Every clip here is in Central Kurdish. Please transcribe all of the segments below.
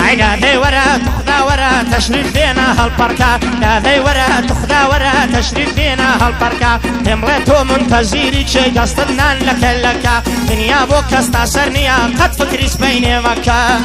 لا ذي ورا تخذا ورا تشريف دينا هالبركة لا ذي ورا تخذا ورا تشريف دينا هالبركة تمرتو منتظري شي قصدنا لك دنيا بو كستا سرنيا قد فكريس بين مكة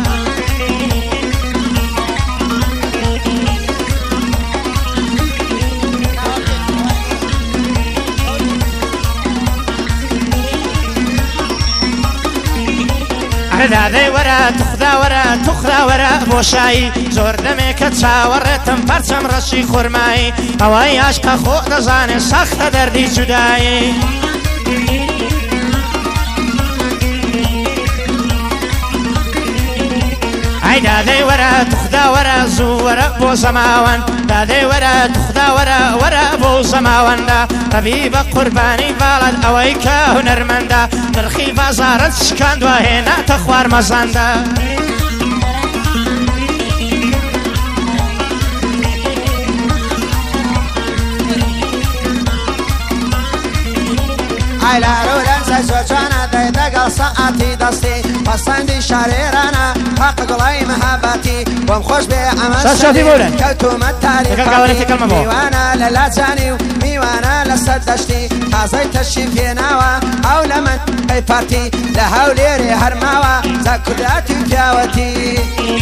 لا ذي ورا تخذا ورا بوشاي زور دمك تساورتم برسم رشي خرماي هواي عشق خود نزاني سخت دردي جداي لا ذي ورا تخذا ورا زورا بو زماوان لا ذي ورا تخذا ورا بو زماوان دا طبيب قرباني بالد اويكا هنرمندا نرخي بازارت شكاند وهنا تخوار مزاندا عيلا رولان زوجانا دايدا ساعتي دستي بساندي شريرانا حق قلاي محبتي ومخوش بعمل كوتو متالي ميوانا للاتاني ميوانا لسدشتي حازي تشيفي ناوا او لمن اي بارتي لهوليري هرماوا زاكوداتي وكاوتي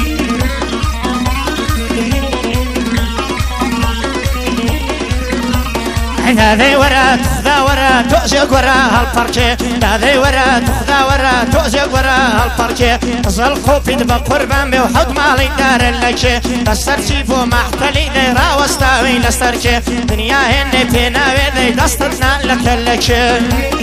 لا ذي ورا تخذا ورا تؤزق ورا هالبركة لا ذي ورا تخذا ورا تؤزق ورا هالبركة زلقو بيد بقربان بوحد مالي دار اللكشة دسترشي فو محتلي ذي راوستاوي لسترشة دنيا هني بيناوي ذي دسترنا لك اللكشة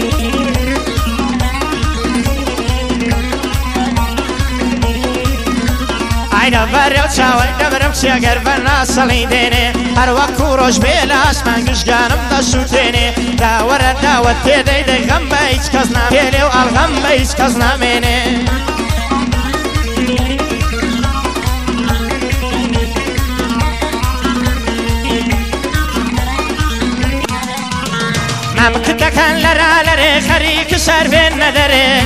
عينا بريو تشاوي دبرم شاقر برنا صليديني هر وقو روش بيلاس من قشقانم دشوتيني دا ورد داوت تيدي دي غم بيش كزنا بيلي والغم بيش كزنا ميني ممكتك ان لرا لري خريك سر بين ندري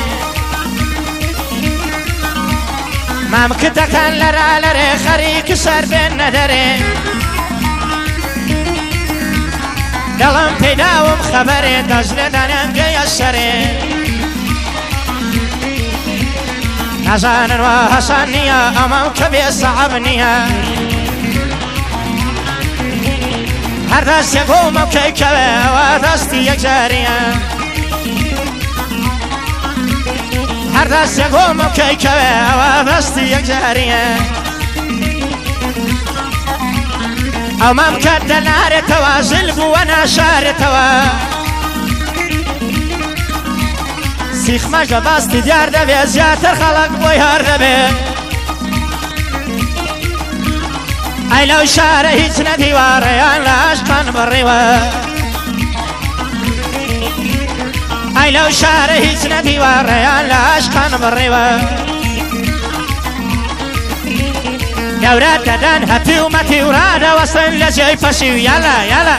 ممكتك ان لرا لري خريك سر بين ندري دلم پیداوم خبره دجل دنم گیشره نزانن و حسنیه امام کبی صعب نیه هر دست یکوم که کبه و دستی یک جریه هر دست یکوم که کبه و دستی یک جریه امام كد نار توا زلب وانا شار توا سيخ ما جباستي ديار دبي زياتر خلق بويهار دبي اي لو شار هيج ندي واريان لاشقان بريوا اي لو شار هيج ندي واريان لاشقان بريوا دورات ددان هاتي وماتي ورادا وصل لجي فشيو يلا يلا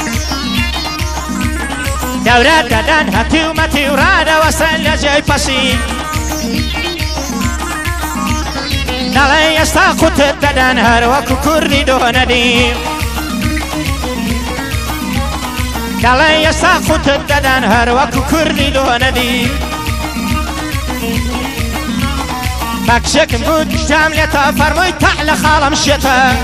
دورات ددان هاتي وماتي ورادا وصل لجي فشيو نالي يستاقوت الددان هروكو كردي دوندي نالي يستاقوت الددان هروكو كردي دوندي بكشك بود جاملتا فرموي تعلى خالم شتا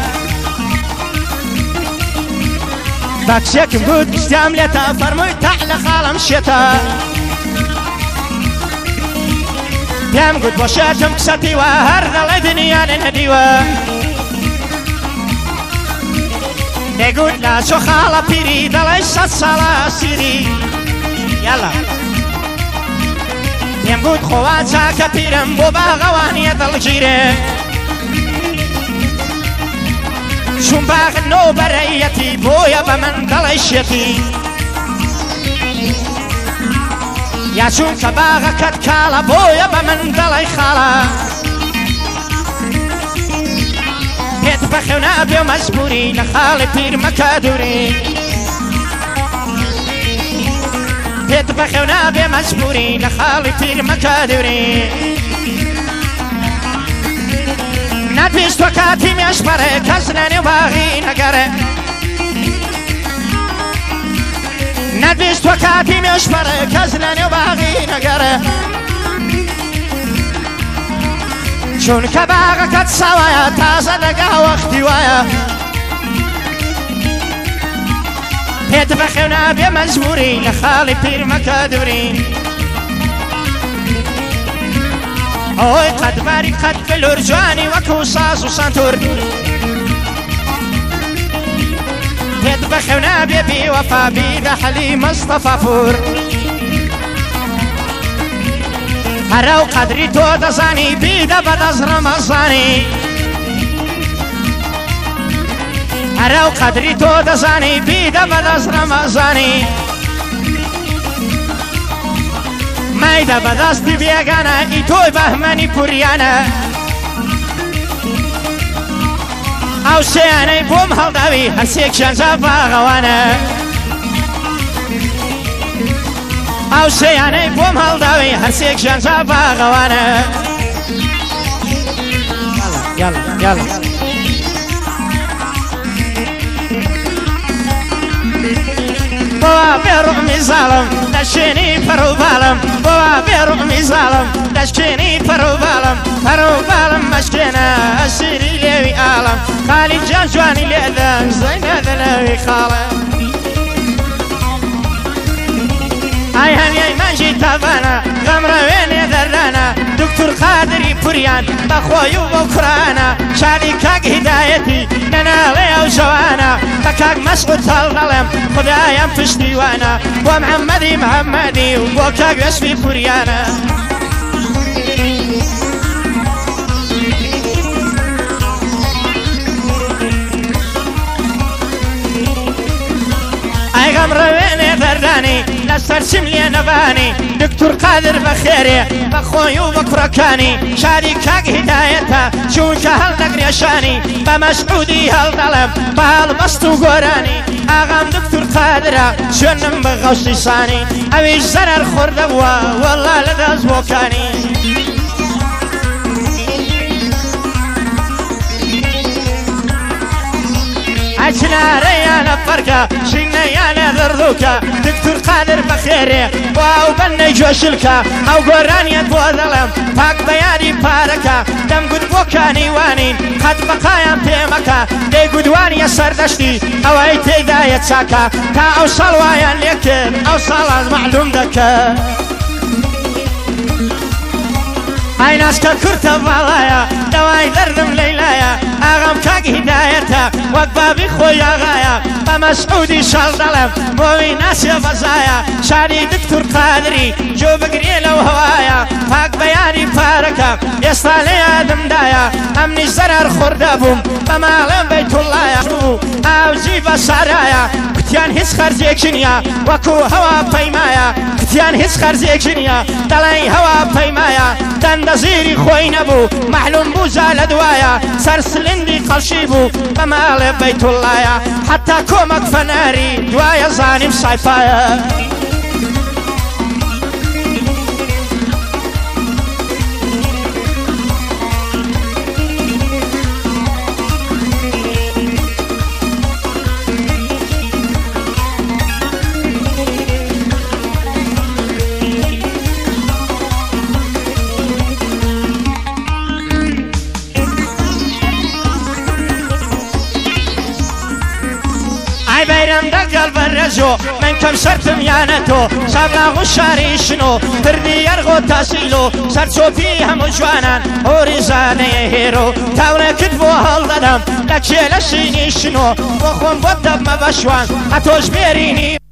بكشك بود جاملتا فرموي تعلى خالم شتا يام قد بشاتم كساتي وهرد الدنيا لنديوا يقول لا شو خالة بيري دليش الصلاة سيري يلا يمبود خوات ساكا بيرم بوبا غوانية الجيرة شون باغ النو بريتي بويا بمن دلشيتي يا شون كباغ كتكالا بويا بمن دلي خالا بيت بخونا بيو مجبوري لخالي بير مكادوري بيت بخونا بمجبوري لخالي بير مكادوري نەتویست وە کاتی مێشبەڕێ کەس لە نێو باغی نەگەڕێ نەتویست وە کاتی مێشبەڕێ کەس لە نێو باغی نەگەڕێ چونکە باغەکەت ساوایە تازە دەگا وەختی وایە پێت بەخێونا بێ مەجبوری لە خاڵی پیر مەکە دوورین ئەوی قەدباری قەد بلور جوانی وەکو ساز و سانتور پێت بەخێونا بێ بیوەفا بیدە حەلی مەستەفا فور هەرە و قەدری تۆ دەزانی بیدە بەدەست ڕەمەزانی هەرە و قەدری تۆ دەزانی بیدە بەدەست ڕەمەزانی مایدە بەدەستی بێگانە ئی تۆی بەهمەنی کوریانە ئەو سێیانەی بۆم هەڵداوی هەرسێک شەنجە باغەوانە ئەو سێیانەی بۆم هەڵداوی هەرسێک شەنجە باغەوانە یاڵە یاڵە بۆوا بێڕوحمی زاڵم دەشێنی پەرۆباڵم بۆوا بێڕوحمی زاڵم دەشکێنی پەرۆباڵم پەرۆباڵم مەشکێنە ئەسیری لێوی ئاڵم خالی جان جوانی لێدەن زەینەدە لەوی خاڵە ئای هەمیەی مانجی تاوانە غەمڕەوێنێ دەردانە دکتور قادری پوریان بەخۆی و بۆ کوڕانە شادی کاک هیدایەتی نەناڵێ ئەو جوانە بە کاک مەسعود هەڵدەڵێم خودایان پشتیوانە بۆ محەممەدی محەممەدی و بۆ کاک وێسوی پوریانە ئای غەمڕەوێنێ دەردانی لەسەر چیم لێ نەبانی دکتور قادر بەخێرێ بەخۆی و بە کوڕەکانی شاری کاک هیدایەتە چونکە هەڵدەگرێشانی بە مەسعودی هەڵدەڵێم بە هەڵبەست و گۆرانی ئاغام دکتور قادرە شوێنم بە غەوسی سانی ئەویش زەرەر خوردە بووە وەڵا لە دەست بۆکانی چنارەیانە فەرکە شینەیانە دەردووکە دکتور قادر بەخێرێ واو بەنەی جۆشلکە ئەو گۆرانیەت بۆ دەڵێم پاک بەیانی پارەکە دەمگوت بۆ کانیوانین قەت بەقایان پێمەکە دەیگوتوانیە سەردەشتی ئەوەی تێدایە چاکە تا ئەو ساڵ وایان لێکرد ئەو ساڵاز معلوم دەکە ئایناسکە کورتە باڵایە دەوای دەردم لەیلایە ئاغام کاک هیدایەتە وەک بابی خۆی ئاغایە بە مەسعودی شەڵ دەڵێم بۆی ناسێ بەزایە شاری دکتور قادری جۆ بگرێ لەو هەوایە پاک بەیانی پارەکە ئێستا لە یادمدایە ئەمنیش زەرەر خوردە بووم بە ماڵێم بەیتوڵایە بوو ئاوجی بە سارایە کتیان هیچ خەرجێکی نییە وەکو هەوا پەیمایە کتیان هیچ خەرجێکی نییە دەڵێی هەوا پەیمایە دەندەزیری خۆی نەبوو معلوم بوو جا لە دوایە سەر سلندی قەڵشی بوو بە ماڵێ بەیتوڵایە حتا کۆمەک فەناری دوایە زانیم سایپایە بەیرەم دەگەڵ بەرەجۆ من کەم شەرتم یانەتۆ شابلاغ و شاری شنۆ تردی یەرغۆ تاسیلۆ سەرچۆپی هەموو جوانان هۆری زانەیە هێرۆ تاونەکت بۆ هەڵدەدەم لە کێ لە شینی شنۆ بۆ خۆم بۆ دەبمە بە شوان هەتۆش بێرینی